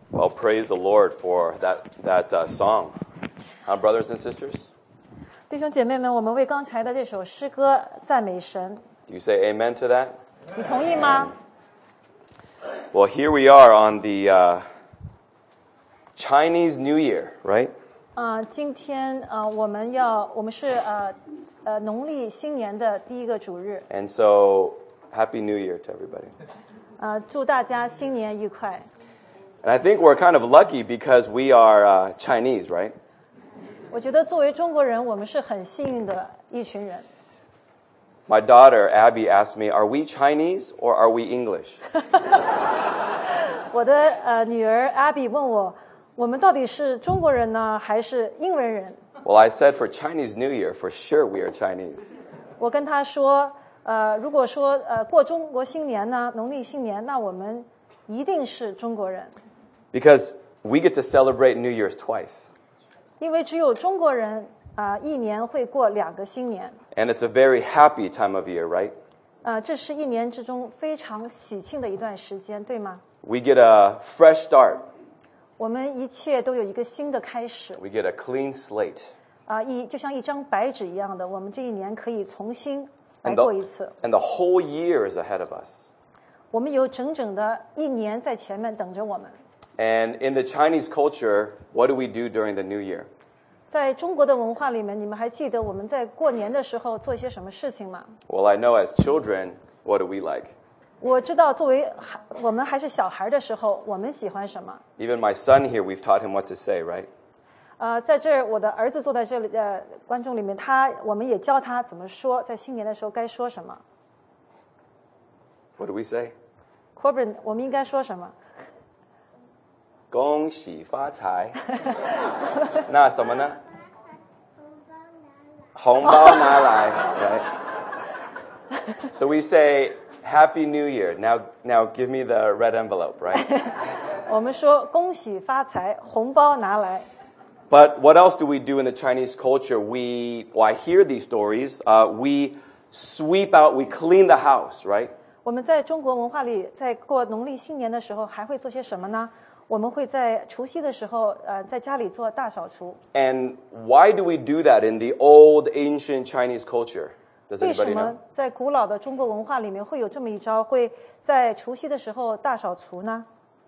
Well, praise the Lord for that song. Brothers and sisters, 弟兄姐妹们，我们为刚才的这首诗歌赞美神， do you say amen to that? 你同意吗？ Well, here we are on the Chinese New Year, right? 今天我们是农历新年的第一个主日， And so, Happy New Year to everybody. 祝大家新年愉快。 And I think we're kind of lucky because we are Chinese, right? 我觉得作为中国人，我们是很幸运的一群人。 My daughter, Abby, asked me, are we Chinese or are we English? 我的女儿 Abby 问我，我们到底是中国人呢，还是英文人？ Well, I said for Chinese New Year, for sure we are Chinese. 我跟她说，如果说过中国新年呢，农历新年，那我们一定是中国人。 Because we get to celebrate New Year's twice. 因为只有中国人一年会过2个新年， And it's a very happy time of year, right? 这是一年之中非常喜庆的一段时间，对吗？ We get a fresh start. 我们一切都有一个新的开始， We get a clean slate. 就像一张白纸一样的，我们这一年可以重新来 And 过一次。 the whole year is ahead of us. 我们有整整的一年在前面等着我们。 And in the Chinese culture, what do we do during the New Year? 在中国的文化里面，你们还记得我们在过年的时候做一些什么事情吗？ Well, I know as children, what do we like? 我知道，作为我们还是小孩的时候，我们喜欢什么？ Even my son here, we've taught him what to say, right? 在这儿，我的儿子坐在这里的观众里面，我们也教他怎么说，在新年的时候该说什么。 What do we say? Corbin， 我们应该说什么？ 恭喜发财。那什么呢？红包拿来。Right? So we say, Happy New Year. Now give me the red envelope, right? 我们说恭喜发财，红包拿来。 But what else do we do in the Chinese culture? I hear these stories. We sweep out, we clean the house, right? 我们在中国文化里，在过农历新年的时候，还会做些什么呢？我们会在除夕的时候，在家里做大扫除。 And why do we do that in the old, ancient Chinese culture? Does 为什 anybody 么 know? 在古老的中国文化里面会有这么一招，会在除夕的时候大扫除呢？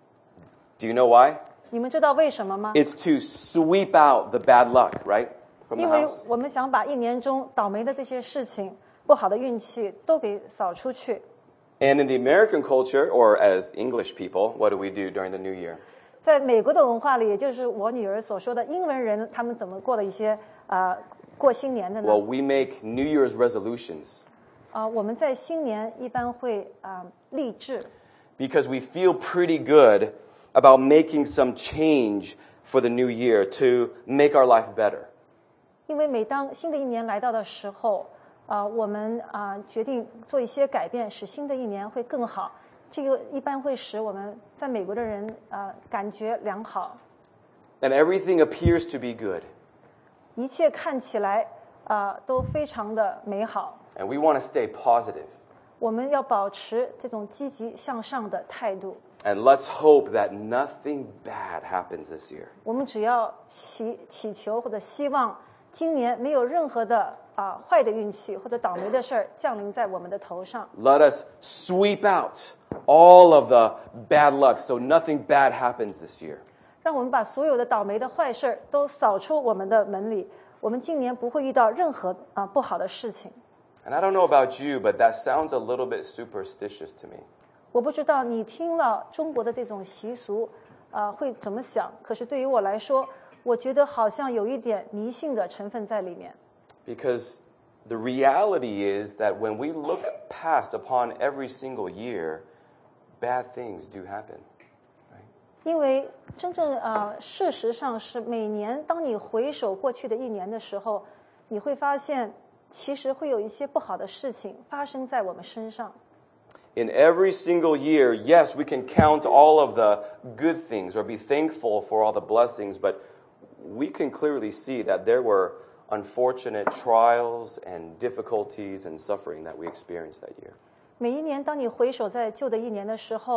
Do you know why? 你们知道为什么吗？ It's to sweep out the bad luck, right? From the 因为 house. 我们想把一年中倒霉的这些事情、不好的运气都给扫出去。 And in the American culture, or as English people, what do we do during the New Year? 在美国的文化里，也就是我女儿所说的英文人，他们怎么过的一些过新年的呢？ Well, we make New Year's resolutions 我们在新年一般会立志， because we feel pretty good about making some change for the new year to make our life better. 因为每当新的一年来到的时候，我们决定做一些改变，使新的一年会更好。这个一般会使我们在美国的人感觉良好， And everything appears to be good. 一切看起来都非常的美好。 And we want to stay positive. 我们要保持这种积极向上的态度。 And let's hope that nothing bad happens this year. 我们只要祈求或者希望今年没有任何的坏的运气或者倒霉的事儿降临在我们的头上。 Let us sweep out all of the bad luck so nothing bad happens this year. 让我们把所有的倒霉的坏事儿都扫出我们的门里，我们今年不会遇到任何不好的事情。 And I don't know about you, but that sounds a little bit superstitious to me. 我不知道你听了中国的这种习俗会怎么想，可是对于我来说，我觉得好像有一点迷信的成分在里面。 Because the reality is that when we look past upon every single year, bad things do happen. 因为真正事实上是每年当你回首过去的一年的时候，你会发现其实会有一些不好的事情发生在我们身上。 In every single year, yes, we can count all of the good things or be thankful for all the blessings, but we can clearly see that there were unfortunate trials and difficulties and suffering that we experienced that year. 每一年当你回首在旧的一年的时候，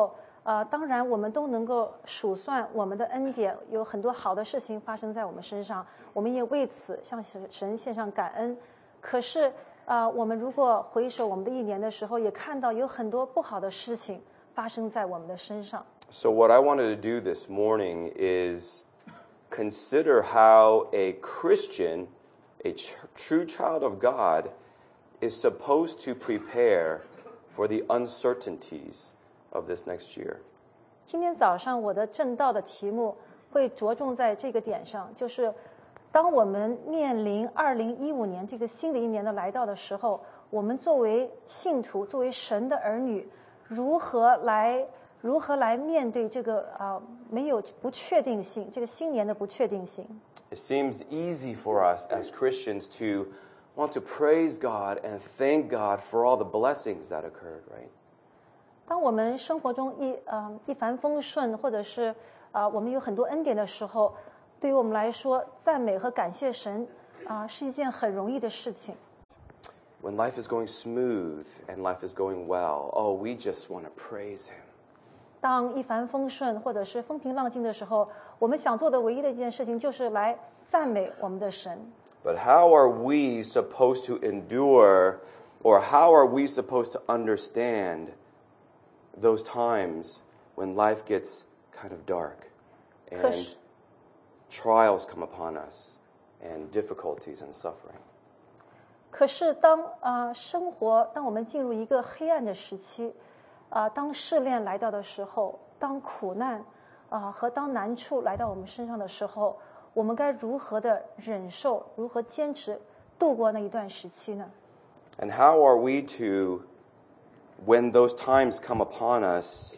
当然我们都能够数算我们的恩典，有很多好的事情发生在我们身上，我们也为此向神献上感恩。可是我们如果回首我们的一年的时候，也看到有很多不好的事情发生在我们的身上。 So what I wanted to do this morning is consider how a Christian, a true child of God, is supposed to prepare for the uncertainties of this next year. 今天早上我的正道的题目会着重在这个点上，就是当我们面临2015年这个新的一年的来到的时候，我们作为信徒，作为神的儿女，如何来面对这个没有不确定性，这个新年的不确定性。 It seems easy for us as Christians to want to praise God and thank God for all the blessings that occurred, right? 当我们生活中一帆风顺，或者是我们有很多恩典的时候，对于我们来说，赞美和感谢神是一件很容易的事情。 When life is going smooth and life is going well, oh, we just want to praise Him. 当一帆风顺或者是风平浪静的时候，我们想做的唯一的一件事情就是来赞美我们的神。 But how are we supposed to endure, or how are we supposed to understand those times when life gets kind of dark and trials come upon us and difficulties and suffering? 可是当我们进入一个黑暗的时期，当试炼来到的时候，当苦难和当难处来到我们身上的时候，我们该如何的忍受，如何坚持度过那一段时期呢？ And how are we to, when those times come upon us,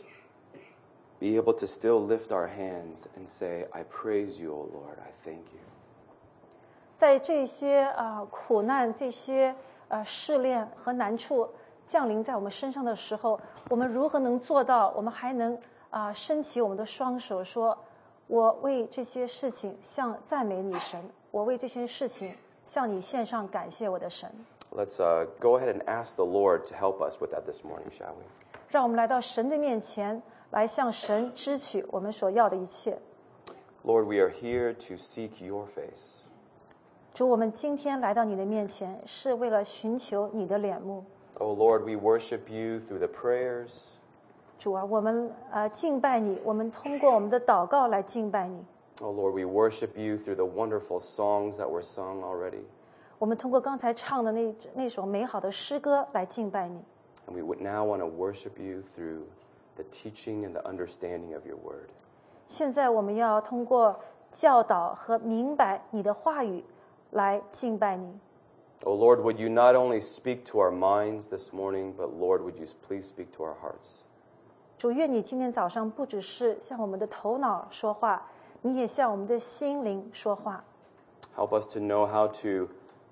be able to still lift our hands and say, I praise you, O Lord, I thank you. 在这些苦难、这些试炼和难处降临在我们身上的时候，我们如何能做到？我们还能伸起我们的双手，说：“我为这些事情向赞美你神，我为这些事情向你献上感谢，我的神。” Let's go ahead and ask the Lord to help us with that this morning, shall we? 让我们来到神的面前，来向神支取我们所要的一切。 Lord, we are here to seek your face. 主，我们今天来到你的面前，是为了寻求你的脸目。 Oh Lord, we worship you through the prayers. 主啊，我们敬拜你，我们通过我们的祷告来敬拜你。 Oh Lord, we worship you through the wonderful songs that were sung already. 我们通过刚才唱的那首美好的诗歌来敬拜你。 And we would now want to worship you through the teaching and the understanding of your word. 现在我们要通过教导和明白你的话语来敬拜你。 Oh Lord, would you not only speak to our minds this morning, but Lord, would you please speak to our hearts? 主，愿你今天早上不只是向我们的头脑说话，你也向我们的心灵说话。 Help us to know how to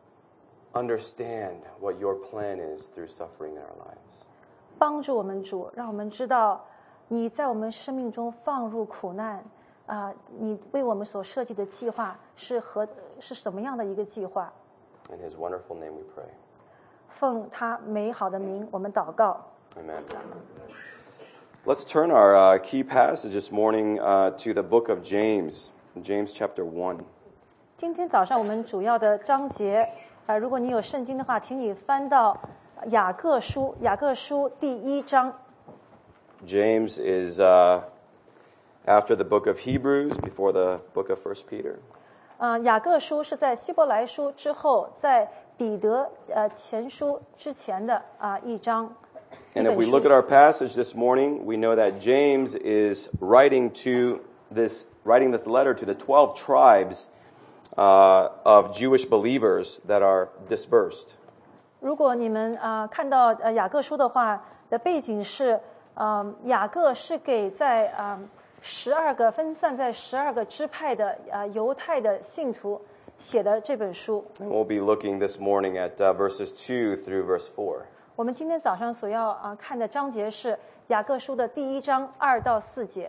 understand what your plan is through suffering in our lives. 帮助我们主，让我们知道你在我们生命中放入苦难，你为我们所设计的计划是什么样的一个计划？ In his wonderful name we pray. 奉他美好的名，我们祷告。 Amen. Let's turn our key passage this morning to the book of James, James chapter 1. 今天早上我们主要的章节，如果你有圣经的话，请你翻到雅各书第1章。 James is after the book of Hebrews, before the book of 1 Peter. 雅各书是在希伯来书之后，在彼得前书之前的一章。 And if we look at our passage this morning, we know that James is writing this letter to the 12 tribes of Jewish believers that are dispersed. 如果你们看到雅各书的话，的背景是雅各是给在12个分散在12个支派的犹太的信徒写的这本书。 And we'll be looking this morning at verses 2 through verse 4. 我们今天早上所要看的章节是雅各书的第1章2到4节。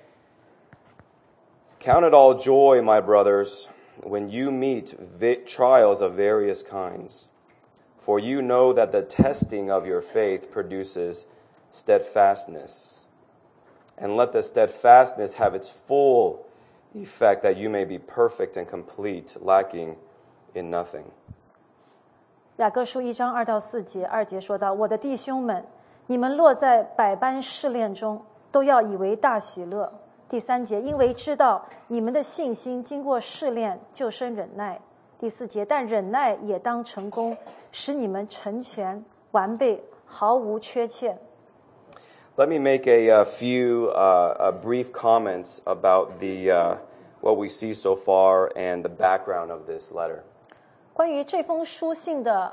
Count it all joy, my brothers, when you meet trials of various kinds, for you know that the testing of your faith produces steadfastness. And let the steadfastness have its full effect, that you may be perfect and complete, lacking in nothing. 雅各书1章2到4节，2节说到：我的弟兄们，你们落在百般试炼中，都要以为大喜乐。第3节，因为知道你们的信心经过试炼，就生忍耐。第4节，但忍耐也当成功，使你们成全完备，毫无缺欠。 Let me make a few brief comments about what we see so far and the background of this letter. 关于这封书信的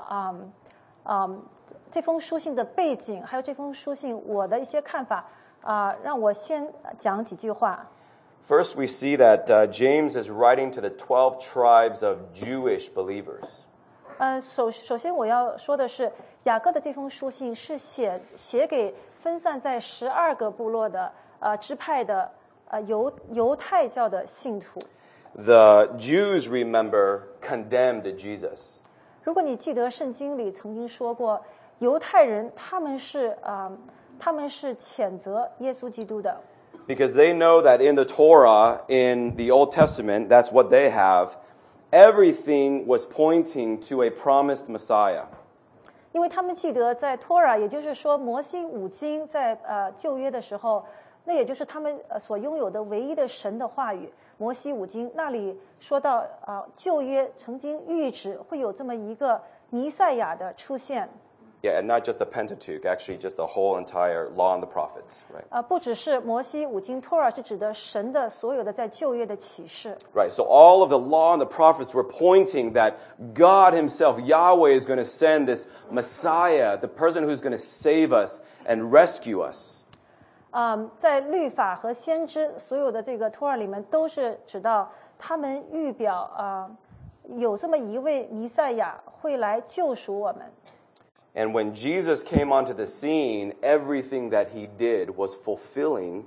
背景，还有这封书信我的一些看法让我先讲几句话。 First, we see that James is writing to the 12 tribes of Jewish believers. 首先我要说的是，雅各的这封书信是写给分散在12个部落的支派的犹太教的信徒。 The Jews, remember, condemned Jesus. 如果你记得圣经里曾经说过，犹太人他们是谴责耶稣基督的。 Because they know that in the Torah, in the Old Testament, that's what they have, everything was pointing to a promised Messiah. 因为他们记得在托拉，也就是说摩西五经在旧约的时候，那也就是他们所拥有的唯一的神的话语。摩西五经那里说到旧约曾经预指会有这么一个弥赛亚的出现。 Yeah, and not just the Pentateuch, actually just the whole entire law and the prophets, right? 不只是摩西五经，托拉是指的神的所有的在旧约的启示。 Right, so all of the law and the prophets were pointing that God himself, Yahweh, is going to send this Messiah, the person who's going to save us and rescue us. 在律法和先知所有的这个托拉里面，都是指到他们预表有这么一位弥赛亚会来救赎我们。 And when Jesus came onto the scene, everything that he did was fulfilling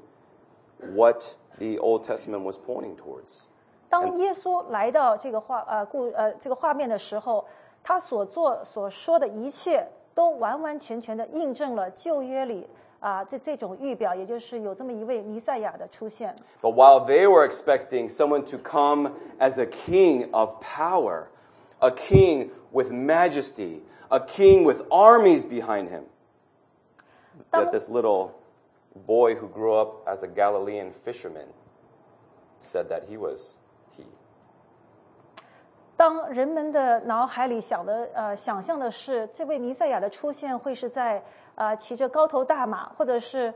what the Old Testament was pointing towards. 当耶稣来到这个画面的时候，他所做所说的一切都完完全全的印证了旧约里这种预表，也就是有这么一位弥赛亚的出现。 But while they were expecting someone to come as a king of power, a king with majesty, a king with armies behind him, that this little boy who grew up as a Galilean fisherman said that he was he. 当人们的脑海里想象的是这位弥赛亚的出现会是在骑着高头大马，或者是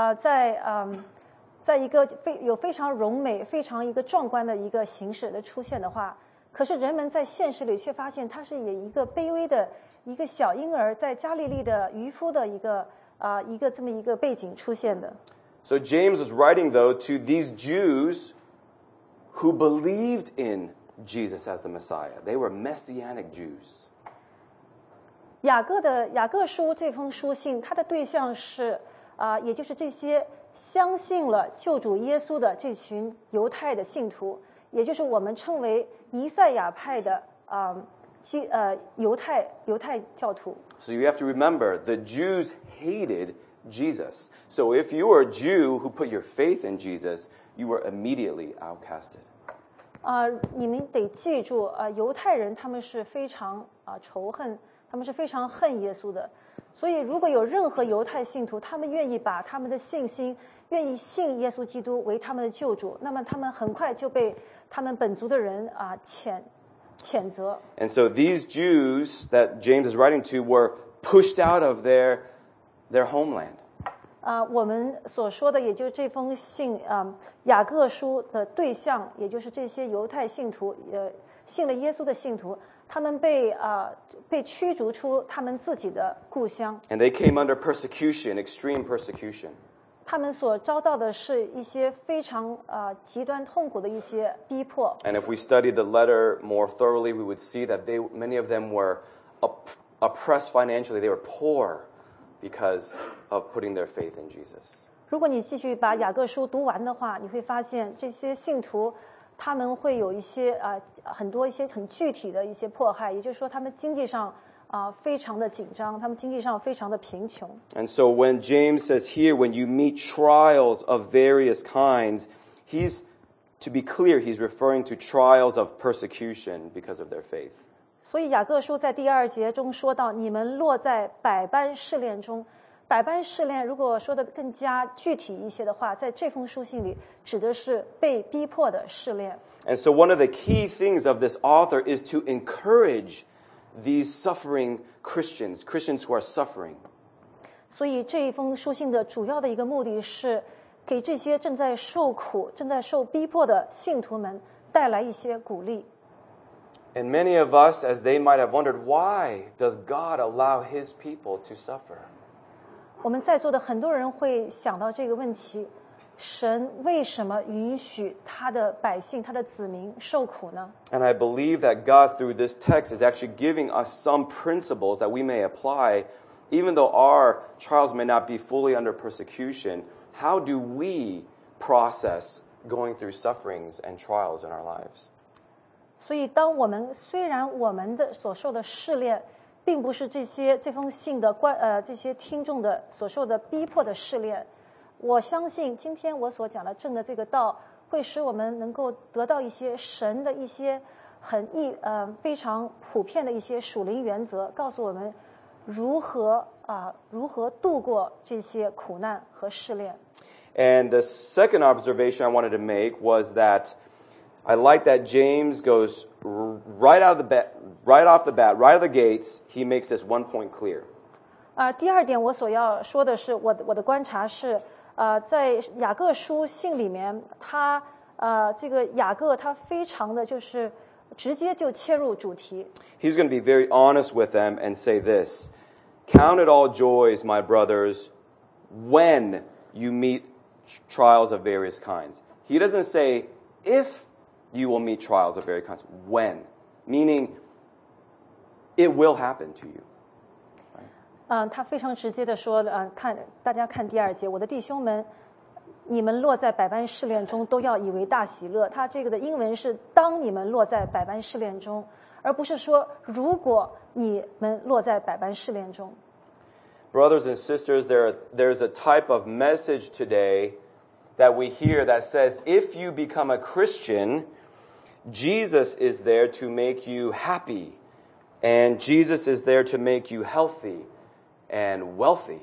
在一个非常荣美、非常一个壮观的一个形式的出现的话，可是人们在现实里却发现他是以一个卑微的一个小婴儿在加利利的渔夫的一个这么一个背景出现的。 So James was writing, though, to these Jews who believed in Jesus as the Messiah. They were Messianic Jews. 雅各书这封书信，它的对象是也就是这些相信了救主耶稣的这群犹太的信徒，也就是我们称为弥赛亚派的犹太教徒。 So you have to remember, the Jews hated Jesus. So if you were a Jew who put your faith in Jesus, you were immediately outcasted. 你们得记住犹太人他们是非常仇恨，他们是非常恨耶稣的。所以如果有任何犹太信徒，他们愿意把他们的信心，愿意信耶稣基督为他们的救主，那么他们很快就被他们本族的人谴责。 And so these Jews that James is writing to were pushed out of their homeland. 我们所说的，也就是这封信雅各书的对象，也就是这些犹太信徒，信了耶稣的信徒，他们被驱逐出他们自己的故乡。 And they came under persecution, extreme persecution. 他们所遭到的是一些非常极端痛苦的一些逼迫。 And if we studied the letter more thoroughly, we would see that many of them were oppressed financially. They were poor because of putting their faith in Jesus. 如果你继续把雅各书读完的话，你会发现这些信徒他们会有一些很多一些很具体的一些迫害，也就是说他们经济上非常的紧张，他们经济上非常的贫穷。 And so when James says here, when you meet trials of various kinds, to be clear, he's referring to trials of persecution because of their faith. 所以雅各书在第2节中说到，你们落在百般试炼中。百般试炼，如果说的更加具体一些的话，在这封书信里指的是被逼迫的试炼。 And so one of the key things of this author is to encourage these suffering Christians who are suffering. 所以这一封书信的主要的一个目的是给这些正在受苦、正在受逼迫的信徒们带来一些鼓励。 And many of us, as they might have wondered, why does God allow his people to suffer? 我们在座的很多人会想到这个问题：神为什么允许他的百姓、他的子民受苦呢？ And I believe that God, through this text, is actually giving us some principles that we may apply, even though our trials may not be fully under persecution. How do we process going through sufferings and trials in our lives? 所以，虽然我们的所受的试炼，并不是这封信的这些听众的所受的逼迫的试炼，我相信今天我所讲的正的这个道，会使我们能够得到一些神的一些非常普遍的一些属灵原则，告诉我们如何度过这些苦难和试炼。 And the second observation I wanted to make was that I like that James goes right off the bat, right out of the gates, he makes this one point clear. 第二点我所要说的是，我的观察是，在雅各书信里面，这个雅各他非常的就是直接就切入主题。 He's going to be very honest with them and say this: Count it all joys, my brothers, when you meet trials of various kinds. He doesn't say if you will meet trials of various kinds. When? Meaning, it will happen to you. 他非常直接的说，大家看第2节，我的弟兄们，你们落在百般试炼中，都要以为大喜乐。他这个的英文是当你们落在百般试炼中，而不是说如果你们落在百般试炼中。 Brothers and sisters, there's a type of message today that we hear that says, if you become a Christian, Jesus is there to make you happy, and Jesus is there to make you healthy and wealthy.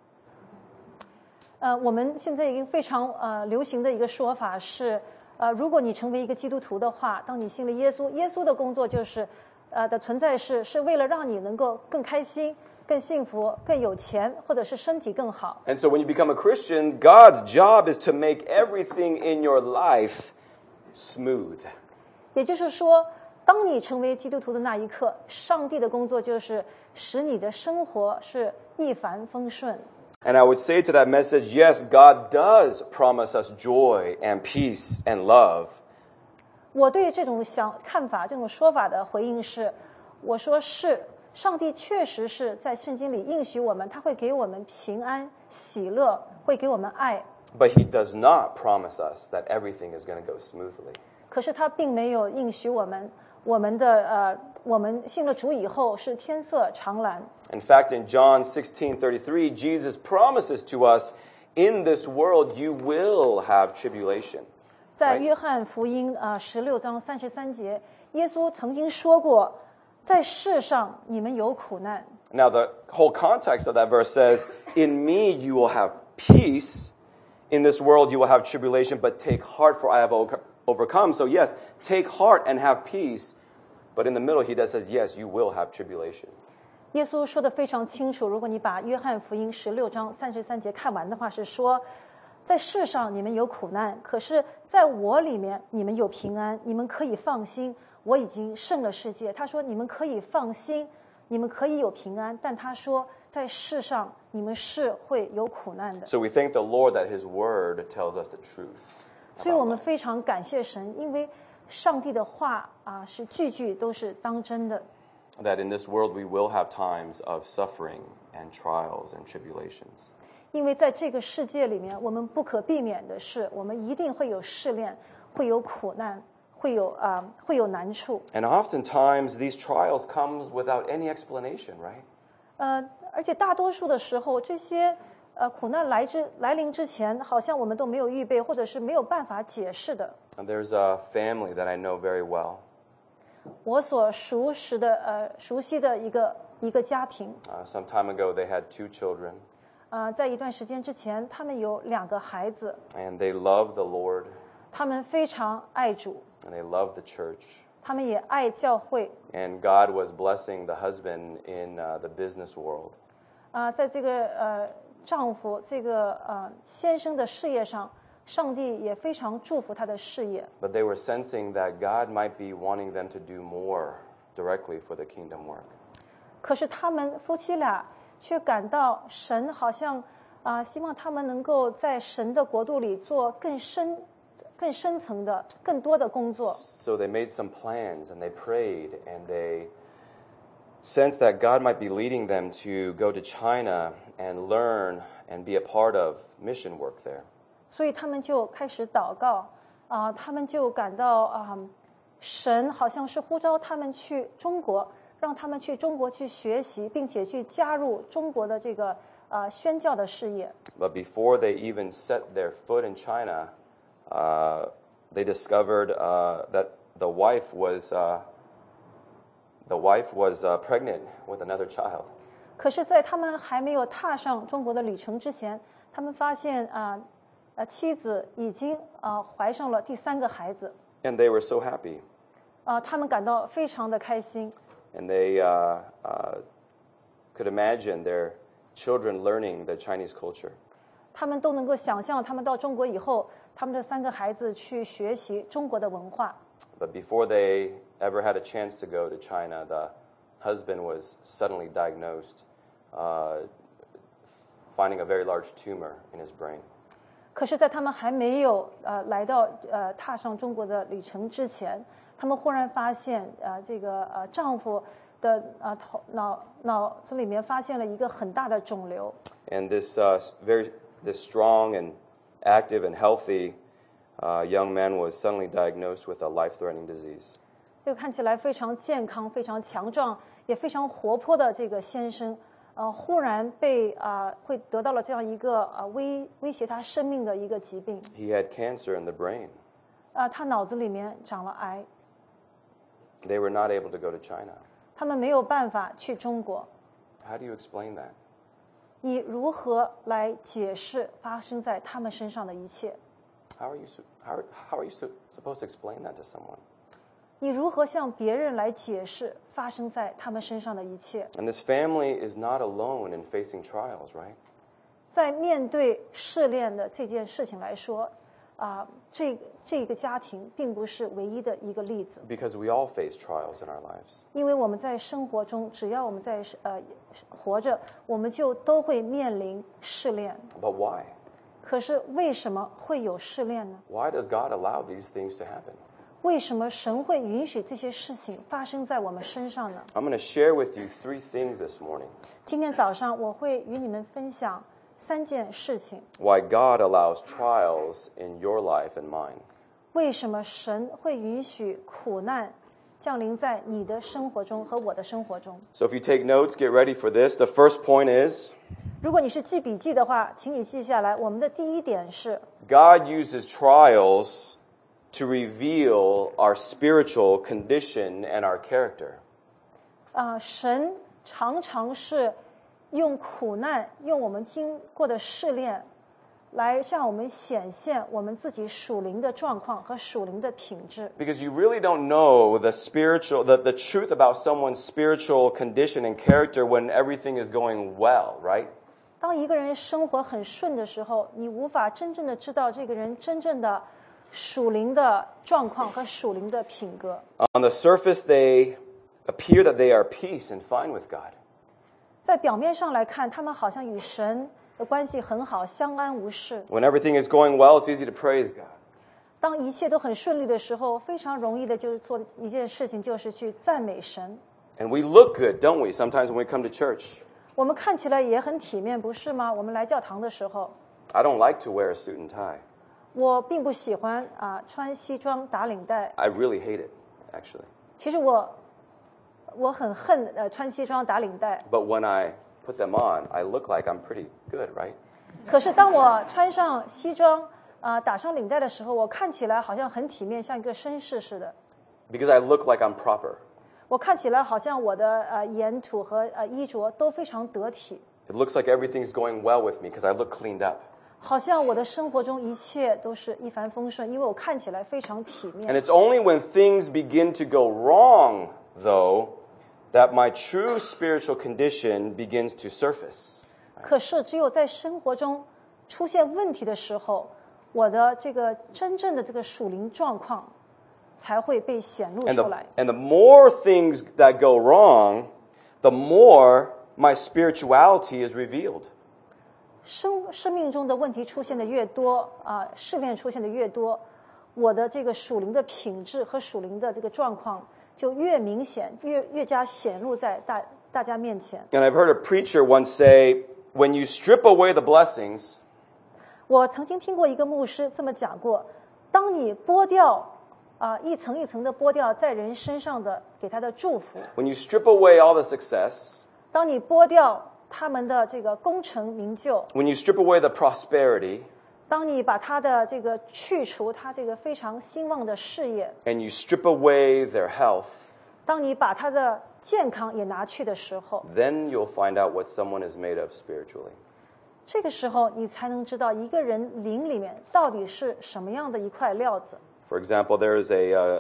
我们现在已经非常流行的一个说法是，如果你成为一个基督徒的话，当你信了耶稣，耶稣的工作就是的存在是为了让你能够更开心、更幸福、更有钱，或者是身体更好。 And so when you become a Christian, God's job is to make everything in your life smooth. 也就是说，当你成为基督徒的那一刻，上帝的工作就是使你的生活是一帆风顺。 And I would say to that message, yes, God does promise us joy and peace and love. 我对这种看法、这种说法的回应是，我说是，上帝确实是在圣经里应许我们，他会给我们平安、喜乐，会给我们爱。 But he does not promise us that everything is going to go smoothly. 可是他并没有应许我们，我们信了主以后是天色常蓝。 In fact, in John 16:33, Jesus promises to us, in this world you will have tribulation. 在约翰福音16章33节，耶稣曾经说过，在世上你们有苦难。 Now, the whole context of that verse says, in me you will have peace. In this world you will have tribulation, but take heart, for I have overcome. So yes, take heart and have peace. But in the middle, he does says, yes, you will have tribulation. 耶稣说得非常清楚，如果你把约翰福音16章33节看完的话，是说，在世上你们有苦难，可是在我里面你们有平安，你们可以放心，我已经胜了世界。他说你们可以放心，你们可以有平安，但他说在世上你们是会有苦难的。 So we thank the Lord that his word tells us the truth. 所以我们非常感谢神，因为上帝的话是句句都是当真的。 That in this world we will have times of suffering and trials and tribulations. 因为在这个世界里面，我们不可避免的是，我们一定会有试炼，会有苦难， 会有难处。 And oftentimes these trials comes without any explanation, right? 而且大多数的时候，这些苦难来临之前，好像我们都没有预备，或者是没有办法解释的。 And there's a family that I know very well. 我所熟悉的一个家庭， Some time ago they had 2 children, 在一段时间之前，他们有2个孩子， and they love the Lord, 他们非常爱主， and they love the church. 他们也爱教会。 And God was blessing the husband in the business world. 在这个丈夫这个先生的事业上，上帝也非常祝福他的事业。 But they were sensing that God might be wanting them to do more directly for the kingdom work. 可是他们夫妻俩却感到神好像希望他们能够在神的国度里做更深层的、更多的工作。 So they made some plans and they prayed and they sensed that God might be leading them to go to China and learn and be a part of mission work there. 所以他们就开始祷告他们就感到神好像是呼召他们去中国，让他们去中国去学习，并且去加入中国的这个宣教的事业。 But before they even set their foot in China, they discovered that the wife was pregnant with another child. 可是，在他们还没有踏上中国的旅程之前，他们发现妻子已经怀上了第3个孩子。 And they were so happy. 他们感到非常的开心。 And they could imagine their children learning the Chinese culture. 他们都能够想象，他们到中国以后，他们这3个孩子去学习中国的文化。 But before they ever had a chance to go to China, the husband was suddenly diagnosed, finding a very large tumor in his brain. 可是，在他们还没有来到踏上中国的旅程之前，他们忽然发现这个丈夫的脑子里面发现了一个很大的肿瘤。 And this strong and active and healthy young man was suddenly diagnosed with a life-threatening disease. 这个看起来非常健康、非常强壮、也非常活泼的这个先生，忽然被会得到了这样一个威胁他生命的一个疾病。 He had cancer in the brain. 他脑子里面长了癌， They were not able to go to China. 他们没有办法去中国。 How do you explain that? 你如何来解释发生在他们身上的一切？ How are you supposed to explain that to someone? 你如何向别人来解释发生在他们身上的一切？ And this family is not alone in facing trials, right? 在面对试炼的这件事情来说，这个家庭并不是唯一的一个例子。 Because we all face trials in our lives. 因为我们在生活中，只要我们在活着，我们就都会面临试炼。 But why? 可是为什么会有试炼呢？ Why does God allow these things to happen? 为什么神会允许这些事情发生在我们身上呢？ I'm going to share with you 3 things this morning. 今天早上我会与你们分享3件事情。 Why God allows trials in your life and mine. 为什么神会允许苦难降临在你的生活中和我的生活中？ So if you take notes, get ready for this. The first point is 如果你是记笔记的话，请你记下来。我们的第一点是， God uses trials to reveal our spiritual condition and our character. 神常常是用苦难，用我们经过的试炼，来向我们显现我们自己属灵的状况和属灵的品质。 Because you really don't know the truth about someone's spiritual condition and character when everything is going well, right? 当一个人生活很顺的时候，你无法真正的知道这个人真正的属灵的状况和属灵的品格。 On the surface, they appear that they are peace and fine with God. 在表面上来看，他们好像与神的关系很好，相安无事。 When everything is going well, it's easy to praise God. 当一切都很顺利的时候，非常容易的就是做一件事情，就是去赞美神。 And we look good, don't we, sometimes when we come to church? 我们看起来也很体面，不是吗？我们来教堂的时候， I don't like to wear a suit and tie. 我并不喜欢穿西装打领带。 I really hate it, actually. 其实我很恨穿西装打领带。 But when I put them on, I look like I'm pretty good, right? 可是当我穿上西装打上领带的时候，我看起来好像很体面，像一个绅士似的。 Because I look like I'm proper. 我看起来好像我的言吐和衣着都非常得体， It looks like everything's going well with me because I look cleaned up. 好像我的生活中一切都是一帆风顺，因为我看起来非常体 And 面。 it's only when things begin to go wrong, though, that my true spiritual condition begins to surface. 可是只有在生活中出现问题的时候，我的这个真正的这个属灵状况才会被显露 And 出来。 the more things that go wrong, the more my spirituality is revealed. 生命中的问题出现的越多试炼出现的越多，我的这个属灵的品质和属灵的这个状况就越明显，越加显露在大家面前。 And I've heard a preacher once say, when you strip away the blessings, 我曾经听过一个牧师这么讲过：当你剥掉一层一层的剥掉在人身上的给他的祝福， when you strip away all the success, 当你剥掉他们的这个功成名就， when you strip away the prosperity, 当你把他的这个去除他这个非常兴旺的事业， and you strip away their health, 当你把他的健康也拿去的时候， then you'll find out what someone is made of spiritually. 这个时候你才能知道一个人灵里面到底是什么样的一块料子。 For example, there is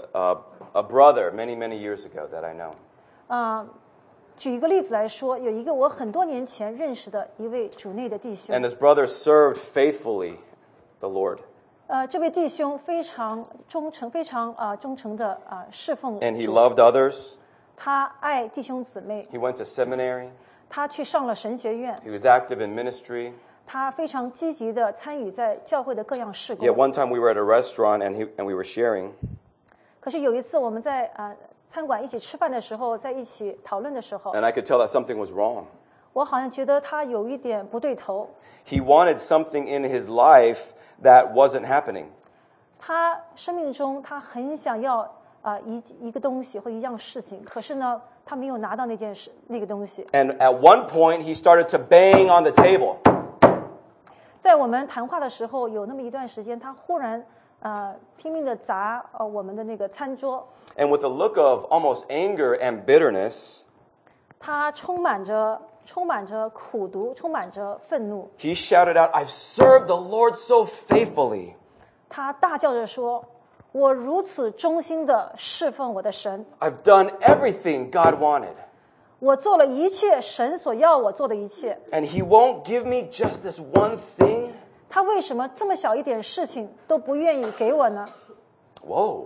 a brother many, many years ago that I know. 举一个例子来说，有一个我很多年前认识的一位主内的弟兄， And this brother served faithfully the Lord. 这位弟兄非常忠诚，非常忠诚的侍奉 And he 主， loved others. 他爱弟兄姊妹， He went to seminary. 他去上了神学院， He was active in ministry. 他非常积极的参与在教会的各样事 Yet 工。 one time we were at a restaurant and we were sharing. 可是有一次我们在餐馆一起吃饭的时候，在一起讨论的时候， And I could tell that something was wrong. 我好像觉得他有一点不对头。 He wanted something in his life that wasn't happening. 他生命中他很想要一个东西或一样事情，可是呢，他没有拿到那个东西。 And at one point, he started to bang on the table. 在我们谈话的时候，有那么一段时间，他忽然拼命的砸我们的那个餐桌， And with a look of almost anger and bitterness, 他充满着苦毒，充满着愤怒， he shouted out, "I've served the Lord so faithfully. 他大叫着说：“我如此忠心的侍奉我的神， I've done everything God wanted. 我做了一切神所要我做的一切。 And he won't give me just this one thing?" 他为什么这么小一点事情都不愿意给我呢？ Whoa,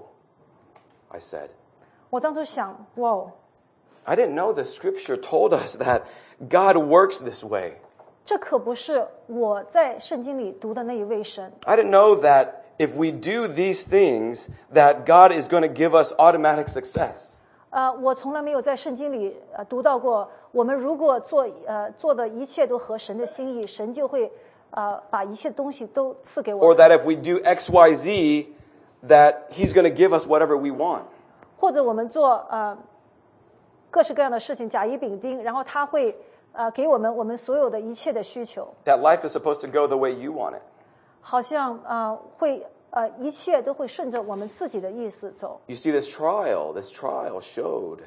I said. 我当初想，哇哦， I didn't know the scripture told us that God works this way. 这可不是我在圣经里读的那一位神。 I didn't know that if we do these things, that God is going to give us automatic success. 我从来没有在圣经里读到过，我们如果做的一切都合神的心意，神就会把一切东西都赐给我 Or 们， that if we do X, Y, Z, that he's going to give us whatever we want. 或者我们做各式各样的事情，甲乙丙丁，然后他会给我们所有的一切的需求， That life is supposed to go the way you want it. 好像会一切都会顺着我们自己的意思走。 You see, this trial showed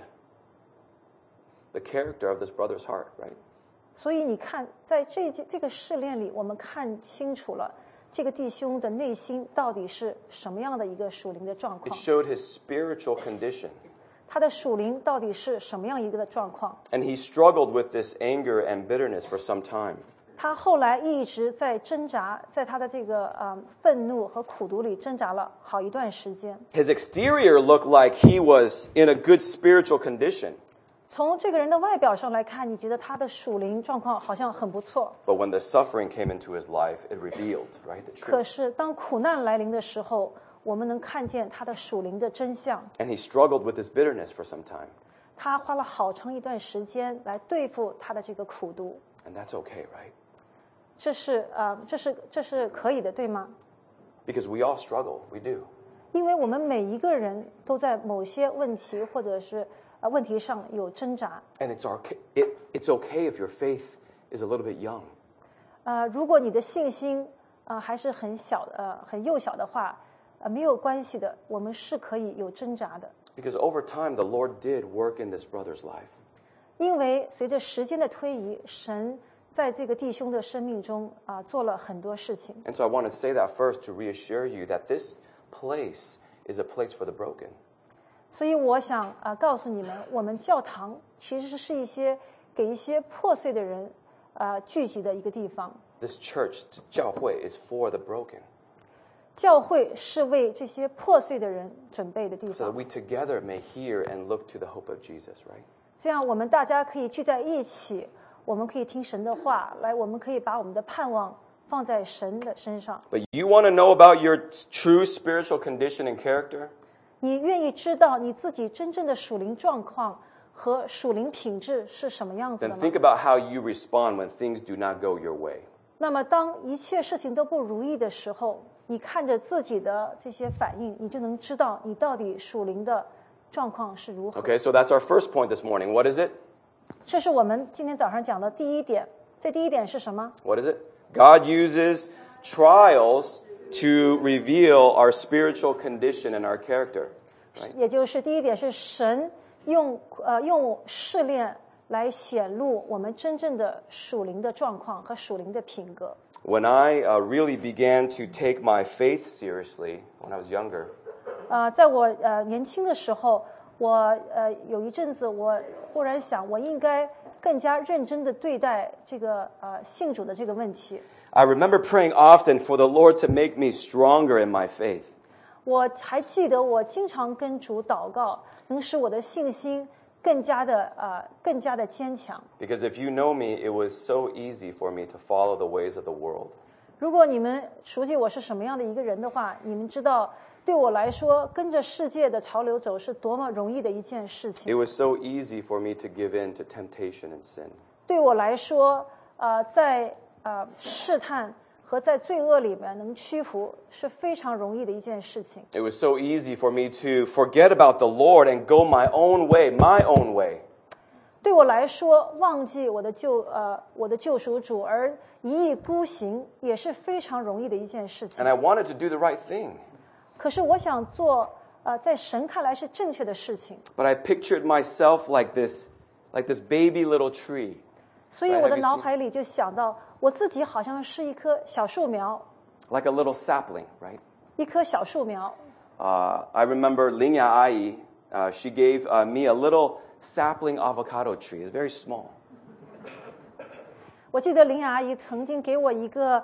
the character of this brother's heart, right? 所以你看，在这个试炼里，我们看清楚了这个弟兄的内心到底是什么样的一个属灵的状 It 况， showed his spiritual condition. 他的属灵到底是什么样一个的状况。 And he struggled with this anger and bitterness for some time. 他后来一直在挣扎，在他的这个愤怒和苦毒里挣扎了好一段时间。 His exterior looked like he was in a good spiritual condition. 从这个人的外表上来看，你觉得他的属灵状况好像很不错。 But when the suffering came into his life, it revealed, right, the 可 truth. 是当苦难来临的时候，我们能看见他的属灵的真相。 And he struggled with this bitterness for some time. 他花了好长一段时间来对付他的这个苦毒。 And that's okay, right? 这是可以的，对吗？ Because we all struggle. We do. 因为我们每一个人都在某些问题或者是问题上有挣扎。 And it's okay if your faith is a little bit young. 如果你的信心还是很小很幼小的话，没有关系的，我们是可以有挣扎的。 Because over time, the Lord did work in this brother's life. 因为随着时间的推移，神在这个弟兄的生命中做了很多事情。 And so I want to say that first to reassure you that this place is a place for the broken. 所以我想告诉你们，我们教堂其实是给一些破碎的人聚集的一个地方。 This church, 教会, is for the broken. 教会是为这些破碎的人准备的地 So that 方， we together may hear and look to the hope of Jesus, right? 这样我们大家可以聚在一起，我们可以听神的话，我们可以把我们的盼望放在神的身上。 But you want to know about your true spiritual condition and character? 你愿意知道你自己真正的属灵状况和属灵品质是什么样子的 Then 吗？ think about how you respond when things do not go your way. 那么当一切事情都不如意的时候，你看着自己的这些反应，你就能知道你到底属灵的状况是如何。 Okay, so that's our first point this morning. What is it? 这是我们今天早上讲的第一点。这第一点是什么？ What is it? God uses trials to reveal our spiritual condition and our character. 也就是第一点是神用试炼来显露我们真正的属灵的状况和属灵的品格。 When I really began to take my faith seriously when I was younger, 在我年轻的时候，我有一阵子我忽然想，我应该更加认真的对待这个信主的这个问题。 I remember praying often for the Lord to make me stronger in my faith. 我还记得我经常跟主祷告，能使我的信心更加的坚强。 Because if you know me, it was so easy for me to follow the ways of the world. 如果你们熟悉我是什么样的一个人的话，你们知道对我来说，跟着世界的潮流走是多么容易的一件事 It 情。 was so easy for me to give in to temptation and sin. 对我来说，在试探和在罪恶里面能屈服是非常容易的一件事情。 It was so easy for me to forget about the Lord and go my own way. 对我来说，忘记我的救赎主而一意孤行，也是非常容易的一件事情 And。I wanted to do the right thing. 可是我想做在神看来是正确的事情， But I pictured myself like this baby little tree. 所以我的脑海里就想到我自己好像是一棵小树苗， Like a little sapling, right? 一棵小树苗。 I remember Lingya Ai, she gave me a little sapling avocado tree. It's very small. 我记得林雅阿姨曾经给我一棵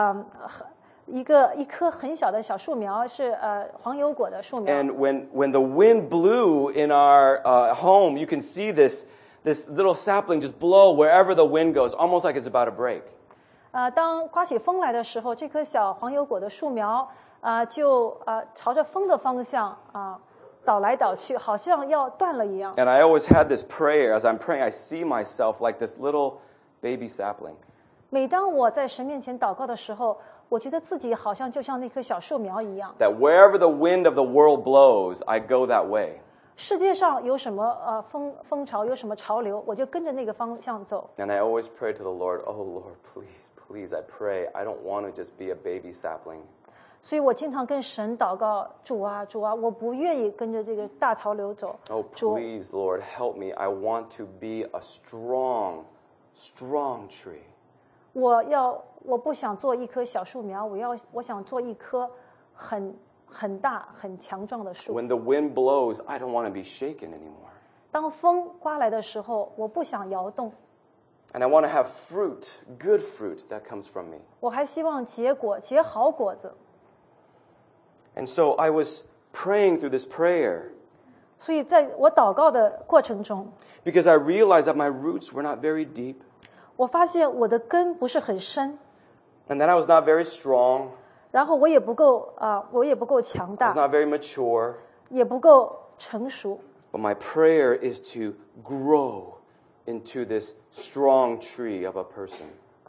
很小的小树苗，是黄油果的树苗。 And when the wind blew in our home, you can see this little sapling just blow wherever the wind goes, almost like it's about to break. 当刮起风来的时候，这棵小黄油果的树苗就朝着风的方向倒来倒去，好像要断了一样。 And I always had this prayer. As I'm praying, I see myself like this little baby sapling. 每当我在神面前祷告的时候，我觉得自己好像就像那棵小树苗一样。 That wherever the wind of the world blows, I go that way. 世界上有什么风潮，有什么潮流，我就跟着那个方向走。 And I always pray to the Lord, oh Lord, please, I pray. I don't want to just be a baby sapling. 所以我经常跟神祷告，主啊，我不愿意跟着这个大潮流走。 Oh, 主， please, Lord, help me. I want to be a strong tree. 我不想做一棵小树苗，我想做一棵很大很强壮的树。 When the wind blows, I don't want to be shaken anymore. 当风刮来的时候，我不想摇动， And I want to have fruit, good fruit that comes from me. 我还希望结好果子。 And so I was praying through this prayer 所以在我祷告的过程中， because I realized that my roots were not very deep 我发现我的根不是很深， and that I was not very strong, 然后我也不够强 I was 大， not very mature. 也不够成熟。 But my prayer is to grow into this strong tree of a person.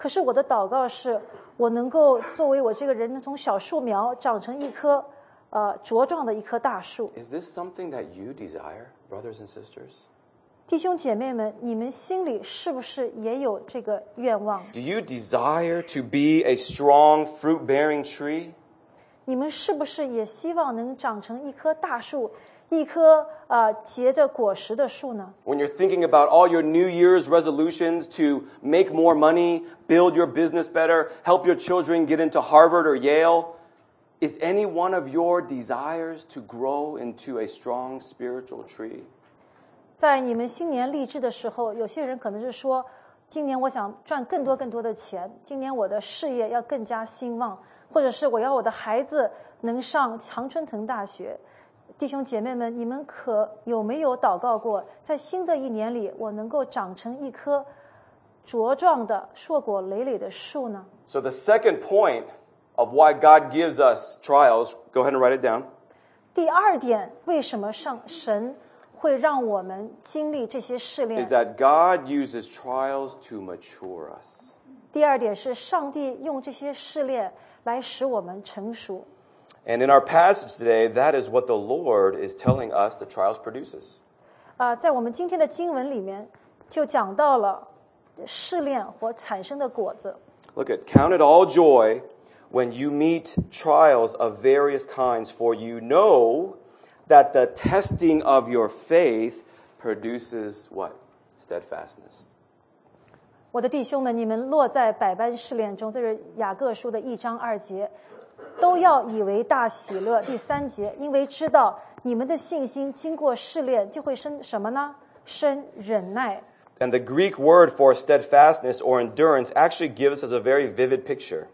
可是我的祷告是，我能够作为我这个人从小树苗长成一棵茁壮的一棵大树。 Is this something that you desire, brothers and sisters? 弟兄姐妹们，你们心里是不是也有这个愿望？ Do you desire to be a strong fruit-bearing tree? 你们是不是也希望能长成一棵大树，一棵结着果实的树呢？ When you're thinking about all your New Year's resolutions to make more money, build your business better, help your children get into Harvard or Yale, is any one of your desires to grow into a strong spiritual tree? 在你们新年立志的时候，有些人可能是说，今年我想赚更多的钱，今年我的事业要更加兴旺，或者是我要我的孩子能上常春藤大学。弟兄姐妹们，你们有没有祷告过，在新的一年里，我能够长成一棵茁壮的硕果累累的树呢？ So the second point of why God gives us trials, go ahead and write it down. 第二点，为什么神会让我们经历这些试炼 Is？that God uses trials to mature us. 第二点是上帝用这些试炼来使我们成熟。 And in our passage today, that is what the Lord is telling us the trials produces. 在我们今天的经文里面，就讲到了试炼或产生的果子。 Look at, count it all joy when you meet trials of various kinds, for you know that the testing of your faith produces what? Steadfastness. 我的弟兄们，你们落在百般试炼中，这是雅各书的1章2节，都要以为大喜乐。第3节，因为知道你们的信心经过试炼，就会生什么呢？生忍耐。 And the Greek word for steadfastness or endurance actually gives us a very vivid picture.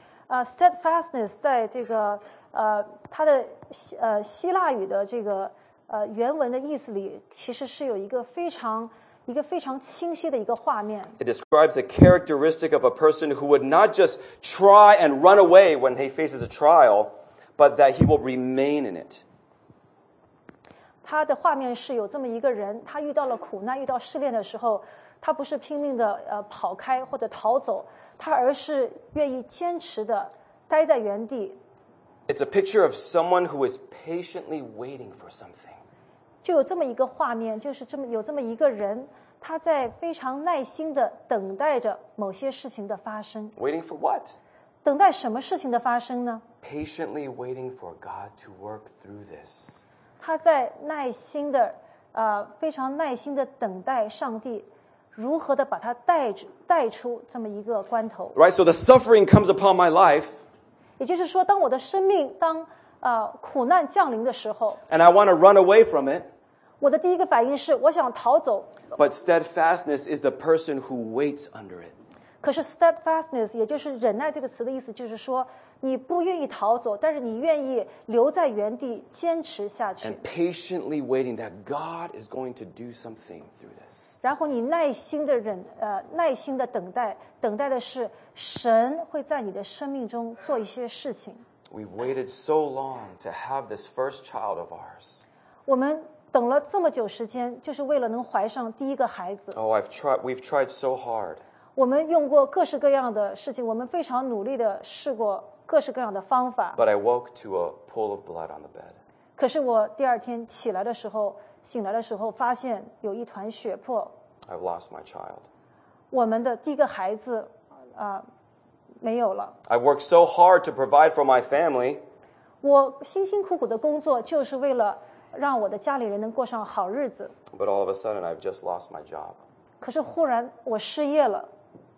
Steadfastness 在这个它的希腊语的这个原文的意思里，其实是有一个非常清晰的一个画面。 It describes a characteristic of a person who would not just try and run away when he faces a trial, but that he will remain in it. 他的画面是有这么一个人，他遇到了苦难、遇到试炼的时候，他不是拼命的跑开或者逃走，他而是愿意坚持的待在原地。 It's a picture of someone who is patiently waiting for something. 就有这么一个画面，就是有这么一个人，他在非常耐心的等待着某些事情的发生。 Waiting for what? 等待什么事情的发生呢？ Patiently waiting for God to work through this. 他在非常耐心的等待上帝如何的把他带出这么一个关头。 Right? So the suffering comes upon my life, 也就是说，当我的生命苦难降临的时候， and I want to run away from it. 我的第一个反应是我想逃走。 But steadfastness is the person who waits under it. 可是 steadfastness 也就是忍耐这个词的意思，就是说你不愿意逃走，但是你愿意留在原地坚持下去。 And patiently waiting that God is going to do something through this. 然后你耐心的等待，等待的是神会在你的生命中做一些事情。 We've waited so long to have this first child of ours. 我们等了这么久时间，就是为了能怀上第一个孩子。 Oh, we've tried so hard. 我们用过各式各样的事情，我们非常努力的试过各式各样的方法。 But I woke to a pool of blood on the bed. 可是我第二天醒来的时候，发现有一团血泊。 I've lost my child. 我们的第一个孩子没有了。 I've worked so hard to provide for my family, 我辛辛苦苦的工作，就是为了让我的家里人能过上好日子。 but all of a sudden I've just lost my job. 可是忽然我失业了。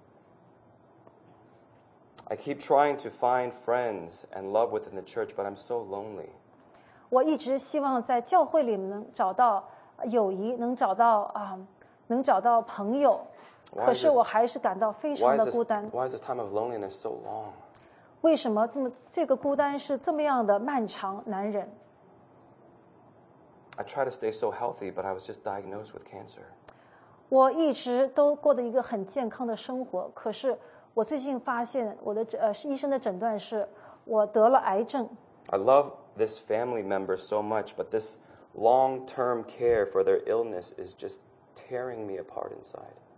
I keep trying to find friends and love within the church, but I'm so lonely. 我一直希望在教会里能找到友谊，能找到朋友， Why 可 is 是 this- 我还是感到非常 Why 的 is 孤单。 this time of loneliness so long? 为什么这个孤单是这么样的漫长难忍？ I try to stay so healthy, but I was just diagnosed with cancer. 我一直都过得一个很健康的生活，可是我最近发现我的医生的诊断是我得了癌症。 I love this family member so much, but this long-term care for their illness is just tearing me apart inside.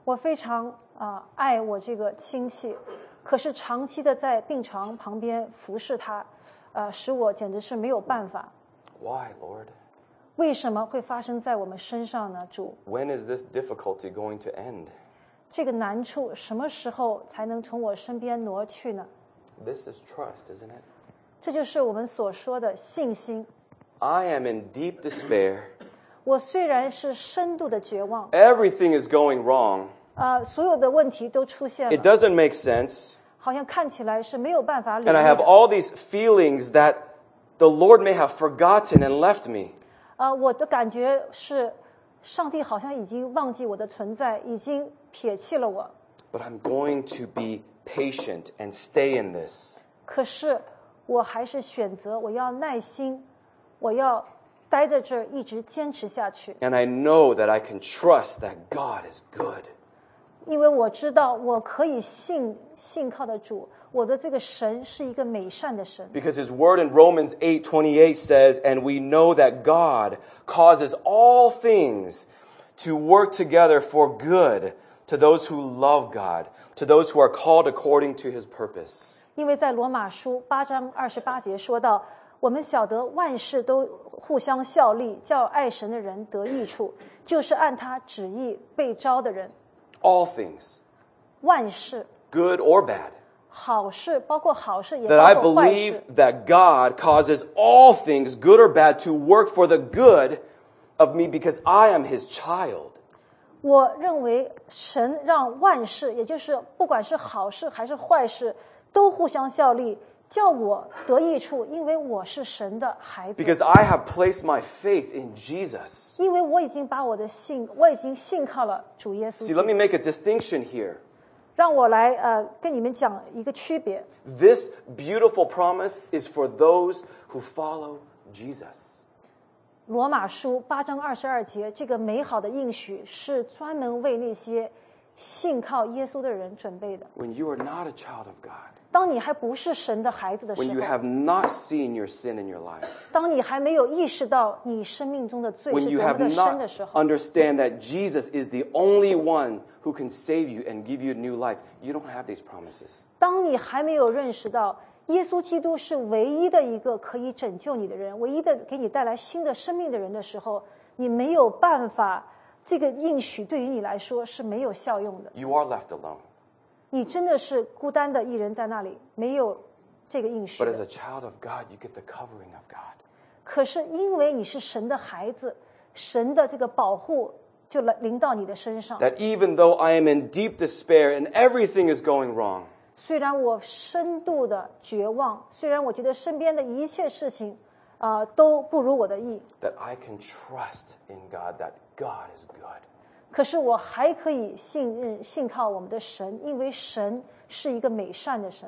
我非常爱我这个亲戚，可是长期的在病床旁边服侍他，使我简直是没有办法。 Why, Lord? 为什么会发生在我们身上呢？主， When is this difficulty going to end? 这个难处什么时候才能从我身边挪去呢？ This is trust, isn't it? 这就是我们所说的信心。 I am in deep despair. 我虽然是深度的绝望， Everything is going wrong. 所有的问题都出现 It 了， doesn't make sense. 好像看起来是没有办法领 And I 略 have 的。 all these feelings that the Lord may have forgotten and left me. 我的感觉是，上帝好像已经忘记我的存在，已经撇弃了我。 But I'm going to be patient and stay in this. 可是我还是选择我要耐心，我要待在这儿一直坚持下去， And I know that I can trust that God is good. 因为我知道我可以信靠的主，我的这个神是一个美善的神。 Because his word in Romans 8:28 says, "And we know that God causes all things to work together for good to those who love God, to those who are called according to his purpose." 因为在罗马书8章28节说到，我们晓得万事都互相效力，叫爱神的人得益处，就是按他旨意被招的人。 All things, 万事， good or bad. 好事包括好事，也 That I 包括坏 believe 事。 that God causes all things, good or bad, to work for the good of me because I am his child. 我认为神让万事，也就是不管是好事还是坏事，都互相效力，叫我得益处，因为我是神的孩子。 Because I have placed my faith in Jesus. 因为我已经把我已经信靠了主耶稣 See, 基 let 督。 me make a distinction here. 让我来跟你们讲一个区别。 This beautiful promise is for those who follow Jesus. 罗马书8章22节，这个美好的应许是专门为那些信靠耶稣的人准备的。 When you are not a child of God, 当你还不是神的孩子的时 when you 候， have not seen your sin in your life, 当你还没有意识到你生命中的罪 when 是 you 多么 have 的深 not 的时候， understand that Jesus is the only one who can save you and give you new life, you don't have these promises. 当你还没有认识到耶稣基督是唯一的一个可以拯救你的人，唯一的给你带来新的生命的人的时候，你没有办法，这个应许对于你来说是没有效用的。 You are left alone. 你真的是孤单的一人在那里，没有这个应许 But as 的。 a child of God, you get the covering of God. 可是因为你是神的孩子，神的这个保护就来临到你的身上。 That even though I am in deep despair and everything is going wrong, 虽然我深度的绝望，虽然我觉得身边的一切事情都不如我的意， that I can trust in God, that God is good. 可是我还可以信靠我们的神，因为神是一个美善的神。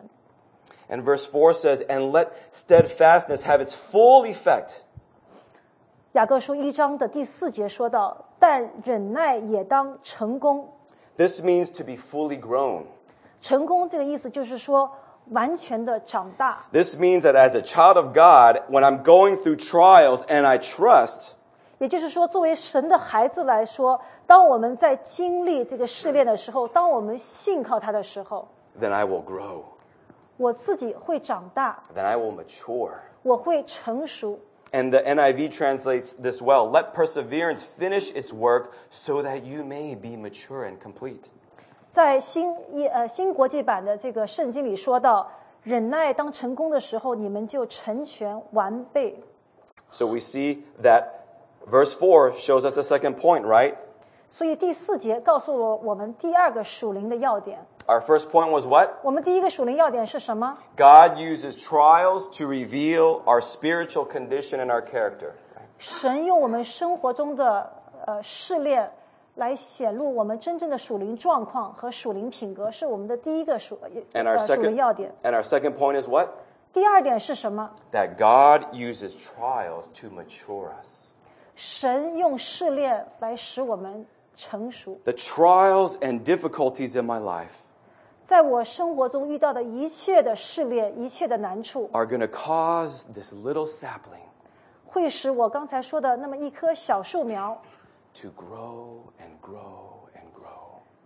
And verse 4 says, "And let steadfastness have its full effect." 雅各书1章的第4节说到，但忍耐也当成功。 This means to be fully grown. 成功这个意思就是说完全的长大。 This means that as a child of God, when I'm going through trials and I trust, 也就是说，作为神的孩子来说，当我们在经历这个试炼的时候，当我们信靠他的时候， then I will grow. 我自己会长大， Then I will mature. 我会成熟。 And the NIV translates this well. Let perseverance finish its work so that you may be mature and complete. 在新国际版的这个圣经里说到，忍耐当成功的时候，你们就成全完备。 So we see that verse 4 shows us the second point, right? 所以第4节告诉了我们第二个属灵的要点。 Our first point was what? 我们第一个属灵要点是什么？ God uses trials to reveal our spiritual condition and our character. 神用我们生活中的试炼来显露我们真正的属灵状况和属灵品格，是我们的第一个属灵要点。 And our second point is what? 第二点是什么？ That God uses trials to mature us. 神用试炼来使我们成熟。 The trials and difficulties in my life 在我生活中遇到的一切的试炼、一切的难处， are going to cause this little sapling 会使我刚才说的那么一棵小树苗， to grow and grow and grow.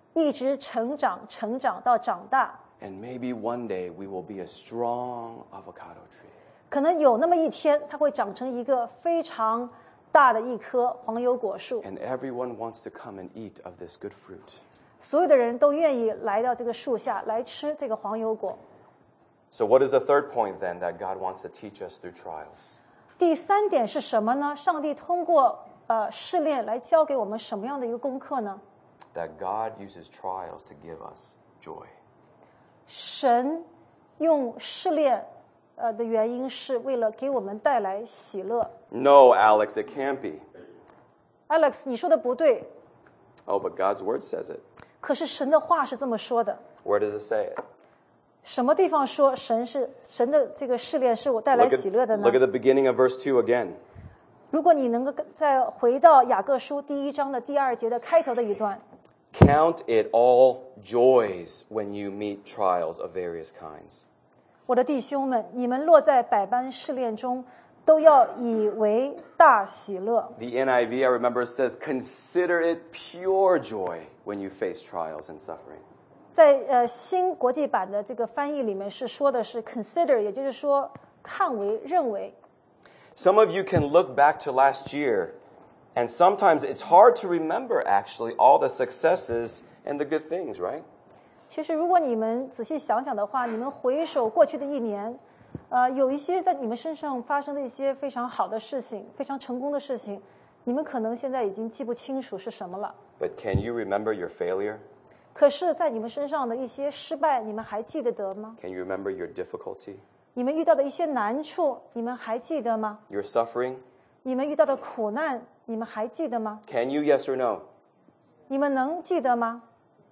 一直成长到长大。 And maybe one day we will be a strong avocado tree. 可能有那么一天，它会长成一个非常大的一棵黄油果树。 And everyone wants to come and eat of this good fruit. 所有的人都愿意来到这个树下来吃这个黄油果。 So what is the third point then that God wants to teach us through trials? 第三点是什么呢？上帝通过试炼来教给我们什么样的一个功课呢？ That God uses trials to give us joy. 神用试炼的原因是为了给我们带来喜乐。 No, Alex, it can't be. Alex， 你说的不对。 Oh, but God's word says it. 可是神的话是这么说的。 Where does it say it? 什么地方说神的这个试炼是我带来喜乐的呢 Look at the beginning of verse 2 again. 如果你能够再回到雅各书第1章的第2节的开头的一段。 Count it all joys when you meet trials of various kinds. 我的弟兄们，你们落在百般试炼中，都要以为大喜乐。 The NIV, I remember, says, consider it pure joy when you face trials and suffering. 在新国际版的这个翻译里面是说的是 consider， 也就是说看为认为。 Some of you can look back to last year, and sometimes it's hard to remember, actually, all the successes and the good things, right? 其实如果你们仔细想想的话，你们回首过去的一年，有一些在你们身上发生的一些非常好的事情，非常成功的事情，你们可能现在已经记不清楚是什么了。 But can you remember your failure? 可是在你们身上的一些失败，你们还记得吗？ Can you remember your difficulty? 你们遇到的一些难处，你们还记得吗？ Your suffering? 你们遇到的苦难，你们还记得吗？ Can you, yes or no? 你们能记得吗？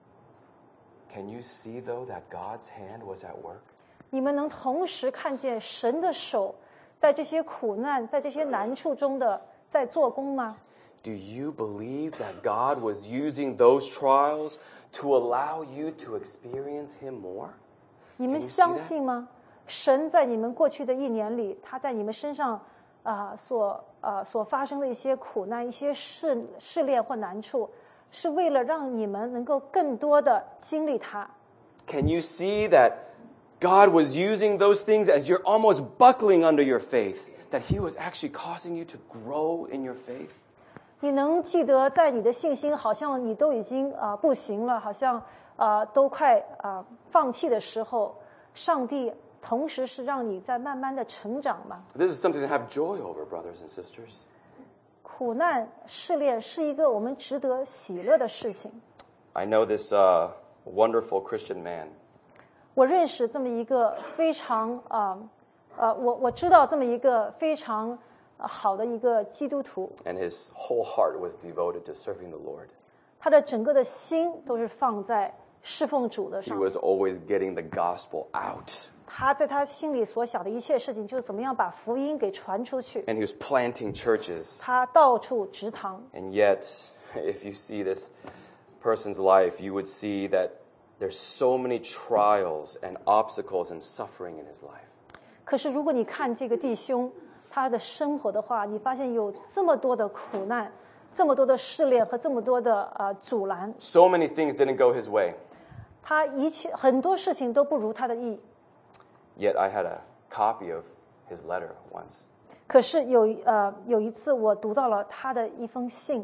Can you see, though, that God's hand was at work? 你们能同时看见神的手在这些苦难、在这些难处中的在做工吗？ Do you believe that God was using those trials to allow you to experience Him more? 你们相信吗？神在你们过去的一年里，他在你们身上所发生的一些苦难、一些试炼或难处，是为了让你们能够更多的经历它。 Can you see that God was using those things as you're almost buckling under your faith, that He was actually causing you to grow in your faith? 你能记得在你的信心好像你都已经不行了，好像都快放弃的时候，上帝同时是让你在慢慢的成长吗？ This is something to have joy over, brothers and sisters. 苦难试炼是一个我们值得喜乐的事情。 I know this wonderful Christian man. 我认识这么一个非常我知道这么一个非常好的一个基督徒， And his whole heart was devoted to serving the Lord. 他的整个的心都是放在侍奉主的 He 上。 was always getting the gospel out. 他在他心里所想的一切事情，就是怎么样把福音给传出去。 And he was planting churches. 他到处植堂， And yet, if you see this person's life, you would see that there's so many trials and obstacles and suffering in his life. 可是如果你看这个弟兄他的生活的话，你发现有这么多的苦难，这么多的试炼和这么多的阻拦， So many things didn't go his way. 他很多事情都不如他的意。 Yet I had a copy of his letter once. 可是有一次我读到了他的一封信，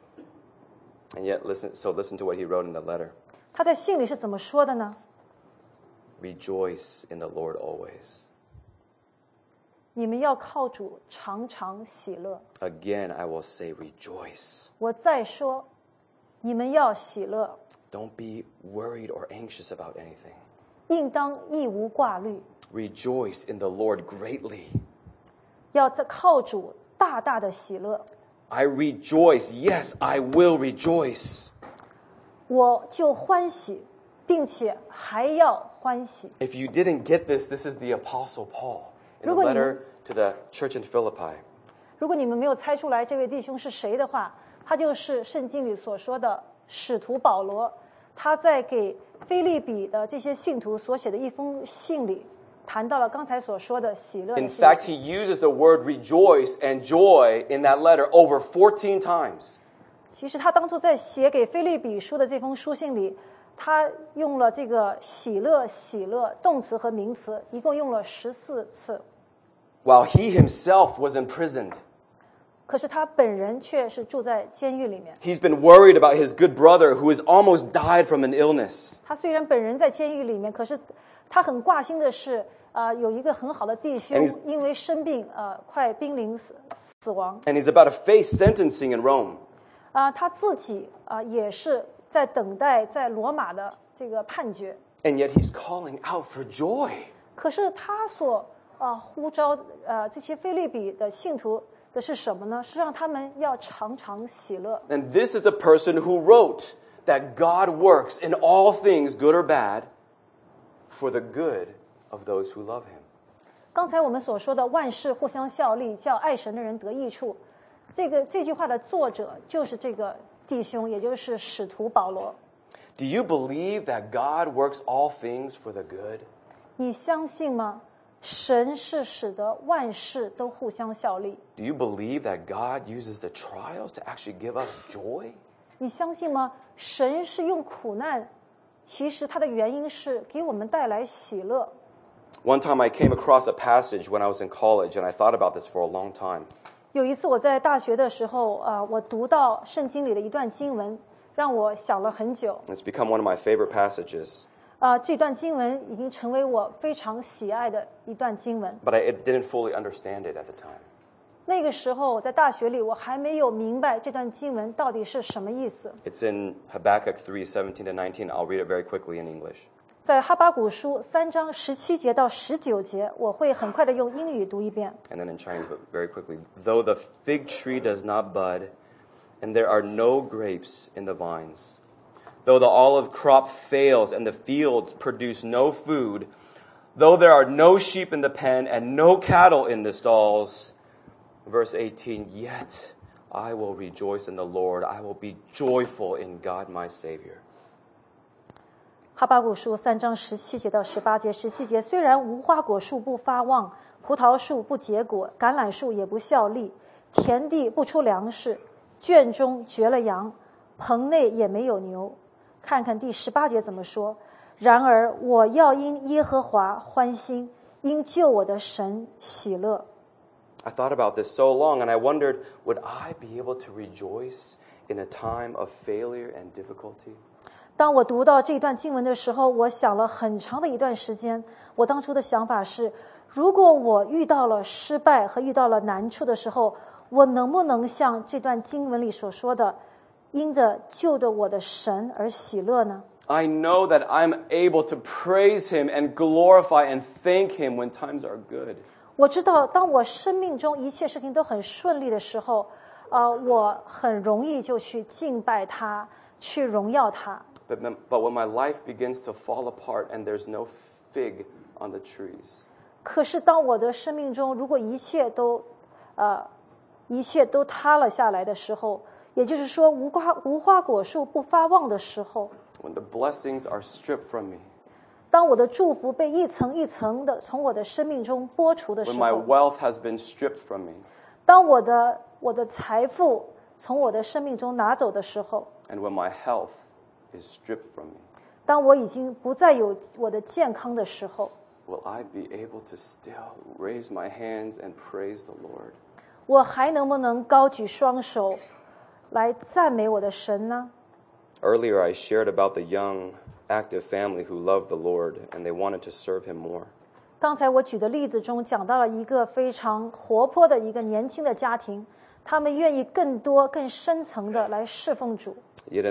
And yet, listen to what he wrote in the letter. 他在信里是怎么说的呢？ Rejoice in the Lord always. 你们要靠主常常喜乐。 Again, I will say rejoice. 我再说，你们要喜乐， Don't be worried or anxious about anything. 应当一无挂虑， Rejoice in the Lord greatly. 要靠主大大的喜乐。 I rejoice. Yes, I will rejoice. 我就欢喜，并且还要欢喜。 If you didn't get this, this is the Apostle Paul in the 如果你们- letter to the church in Philippi. 如果你们没有猜出来这位弟兄是谁的话，他就是圣经里所说的使徒保罗。他在给腓立比的这些信徒所写的一封信里，谈到了刚才所说的喜乐的 In 信 fact, 息。 he uses the word rejoice and joy in that letter over 14 times. 其实他当初在写给腓立比书的这封书信里，他用了这个喜乐动词和名词，一共用了14次。 while he himself was imprisoned. 可是他本人却是住在监狱里面。 He's been worried about his good brother who has almost died from an illness. 他虽然本人在监狱里面，可是他很挂心的是，有一个很好的弟兄因为生病，快濒临死亡。 And he's about to face sentencing in Rome. 他自己也是在等待在罗马的这个判决。 And yet he's calling out for joy. 可是他所呼召这些腓立比的信徒的是什么呢？是让他们要常常喜乐。 And this is the person who wrote that God works in all things, good or bad, for the good of those who love him. 刚才我们所说的万事互相效力，叫爱神的人得益处，这句话的作者就是这个弟兄，也就是使徒保罗。 Do you believe that God works all things for the good? 你相信吗？神是使得万事都互相效力。 Do you believe that God uses the trials to actually give us joy? 你相信吗？神是用苦难，其实它的原因是给我们带来喜乐。 One time I came across a passage when I was in college, and I thought about this for a long time. 有一次我在大学的时候，我读到圣经里的一段经文，让我想了很久。 It's become one of my favorite passages. 这段经文已经成为我非常喜爱的一段经文。 But I didn't fully understand it at the time. 那个时候在大学里，我还没有明白这段经文到底是什么意思。 It's in Habakkuk 3:17-19. I'll read it very quickly in English. 在哈巴谷书3章17节到19节，我会很快的用英语读一遍。 And then in Chinese, but very quickly. Though the fig tree does not bud, and there are no grapes in the vines, though the olive crop fails and the fields produce no food, though there are no sheep in the pen and no cattle in the stalls. Verse 18, yet I will rejoice in the Lord. I will be joyful in God my Savior. 哈巴谷书3章17节到18节，17节，虽然无花果树不发旺，葡萄树不结果，橄榄树也不效力，田地不出粮食，圈中绝了羊，棚内也没有牛。看看第18节怎么说，然而我要因耶和华欢心，因救我的神喜乐。 I thought about this so long, and I wondered, would I be able to rejoice in a time of failure and difficulty? 当我读到这段经文的时候，我想了很长的一段时间。我当初的想法是，如果我遇到了失败和遇到了难处的时候，我能不能像这段经文里所说的，因着救的我的神而喜乐呢？ I know that I'm able to praise him and glorify and thank him when times are good. 我知道，当我生命中一切事情都很顺利的时候，我很容易就去敬拜他，去荣耀他。 But when my life begins to fall apart and there's no fig on the trees, 可是当我的生命中如果一切都塌了下来的时候，也就是说无花果树不发旺的时候， when the blessings are stripped from me, 当我的祝福被一层一层的从我的生命中剥除的时 when my 候， wealth has been stripped from me, 当我的财富从我的生命中拿走的时候， and when my health is stripped from me, 当我已经不再有我的健康的时候， will I be able to still raise my hands and praise the Lord? 我还能不能高举双手来赞美我的神呢？ Earlier, I shared about the young, active family who loved the Lord and they wanted to serve him more. 刚才我举的例子中讲到了一个非常活泼的一个年轻的家庭，他们愿意更多、更深层的来侍奉主。 Yet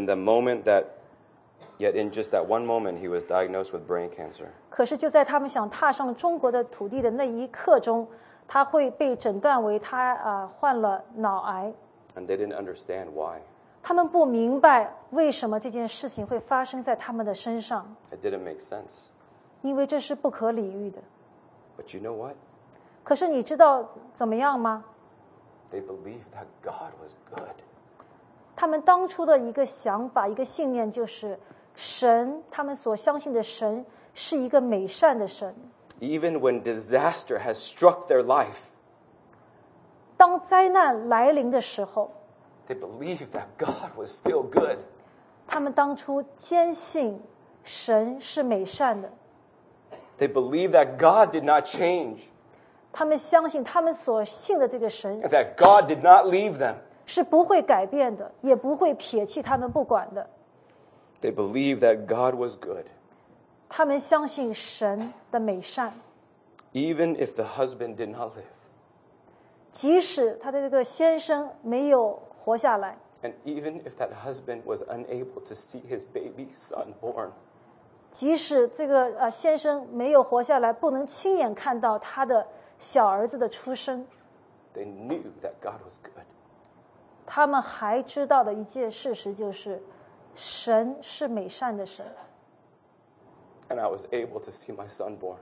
in just that one moment, he was diagnosed with brain cancer. 可是就在他们想踏上中国的土地的那一刻中，他会被诊断为他患了脑癌。 And they didn't understand why. 他们不明白为什么这件事情会发生在他们的身上， It didn't make sense. 因为这是不可理喻的。 But you know what? 可是你知道怎么样吗？ They believed that God was good. 他们当初的一个想法、一个信念就是神，他们所相信的神是一个美善的神。 Even when disaster has struck their life, 当灾难来临的时候， They believed that God was still good. 他们当初坚信神是美善的， They believed that God did not change, 他们相信他们所信的这个神 and that God did not leave them. 是不会改变的，也不会撇弃他们不管的。 They believed that God was good, 他们相信神的美善， even if the husband did not live, 即使他的这个先生没有活下来， and even if that husband was unable to see his baby son born. 即使这个先生没有活下来，不能亲眼看到他的小儿子的出生， They knew that God was good. 他们还知道的一件事实就是，神是美善的神。 And I was able to see my son born.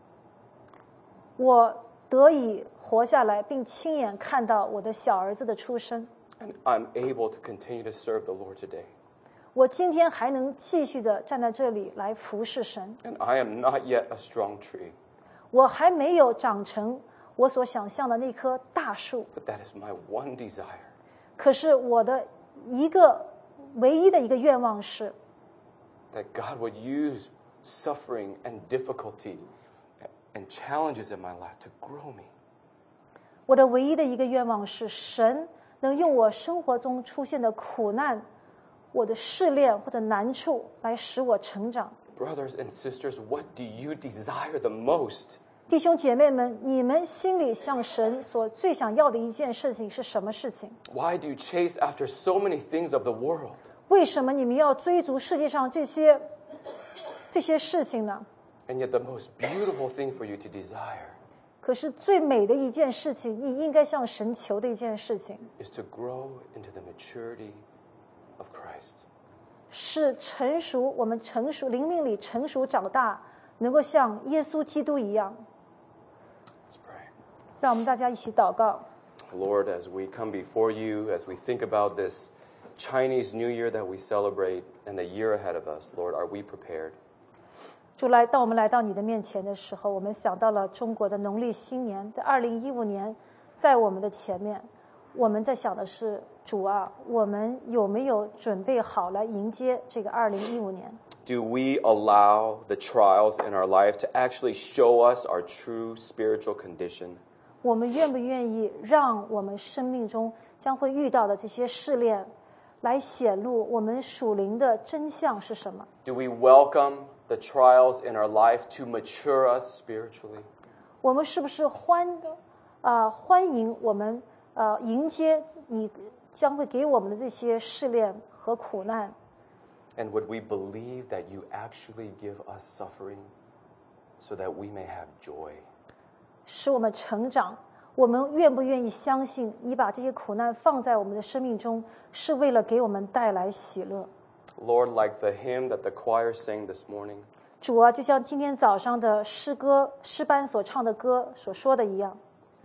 我得以活下来，并亲眼看到我的小儿子的出生。 And I'm able to continue to serve the Lord today. 我今天还能继续的站在这里来服侍神。 And I am not yet a strong tree, 我还没有长成我所想象的那棵大树， but that is my one desire, 可是我的唯一的一个愿望是， that God would use suffering and difficulty and challenges in my life to grow me. 我的唯一的一个愿望是，神能用我生活中出现的苦难、我的试炼或者难处来使我成长。 Brothers and sisters, what do you desire the most? 弟兄姐妹们，你们心里向神所最想要的一件事情是什么事情？ Why do you chase after so many things of the world? 为什么你们要追逐世界上这些事情呢？ And yet the most beautiful thing for you to desire 可是最美的一件事情，你应该向神求的一件事情， is to grow into the maturity of Christ. 是成熟，我们成熟，灵命里成熟长大，能够像耶稣基督一样。 Let's pray. 让我们大家一起祷告。 Lord, as we come before you, as we think about this Chinese New Year that we celebrate and the year ahead of us, Lord, are we prepared? 主当我们来到你的面前的时候，我们想到了中国的农历新年的2015年在我们的前面，我们在想的是，主啊，我们有没有准备好来迎接这个2015年？ Do we allow the trials in our life to actually show us our true spiritual condition? 我们愿不愿意让我们生命中将会遇到的这些试炼，来显露我们属灵的真相是什么？ Do we welcome the trials in our life to mature us spiritually? 我们是不是欢迎我们迎接你将会给我们的这些试炼和苦难？ And would we believe that you actually give us suffering so that we may have joy? 使我们成长，我们愿不愿意相信你把这些苦难放在我们的生命中，是为了给我们带来喜乐？ Lord, like the hymn that the choir sang this morning, 主啊，就像今天早上的诗班所唱的歌所说的一样，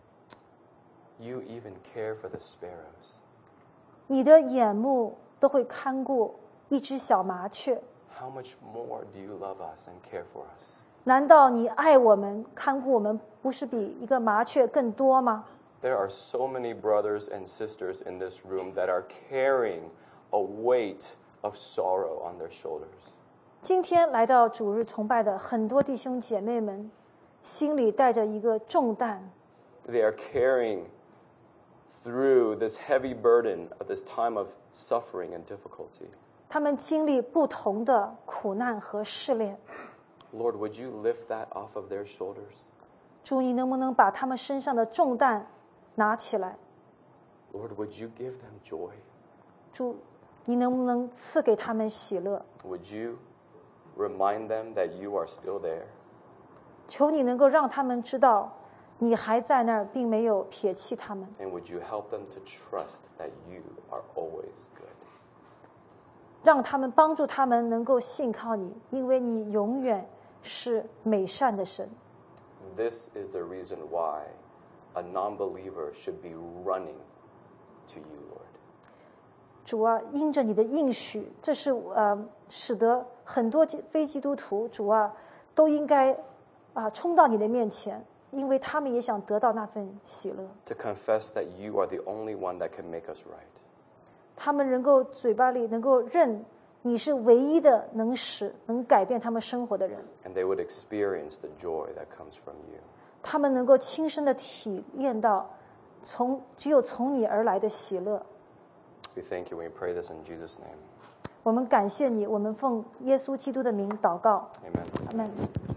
you even care for the sparrows. 你的眼目都会看顾一只小麻雀。 How much more do you love us and care for us? 难道你爱我们、看顾我们，不是比一个麻雀更多吗？ There are so many brothers and sisters in this room that are carrying a weight of sorrow on their shoulders. 今天来到主日崇拜的很多弟兄姐妹们，心里带着一个重担， They are carrying through this heavy burden of this time of suffering and difficulty. 他们经历不同的苦难和试炼。 Lord, would you lift that off of their shoulders? 主，你能不能把他们身上的重担拿起来？ Lord, would you give them joy? 主，你能不能赐给他们喜乐？ Would you remind them that you are still there? 求你能够让他们知道，你还在那儿，并没有撇弃他们。 And would you help them to trust that you are always good? 让他们帮助他们能够信靠你，因为你永远是美善的神。 This is the reason why a non-believer should be running to you, Lord. 主啊，因着你的应许，这是使得很多非基督徒，主啊，都应该冲到你的面前，因为他们也想得到那份喜乐。 To confess that you are the only one that can make us right. 他们能够嘴巴里能够认你是唯一的能使能改变他们生活的人， And they would experience the joy that comes from you. 他们能够亲身的体验到只有从你而来的喜乐。 We thank you. We pray this in Jesus' name. 我们感谢你，我们奉耶稣基督的名祷告， Amen. 阿们。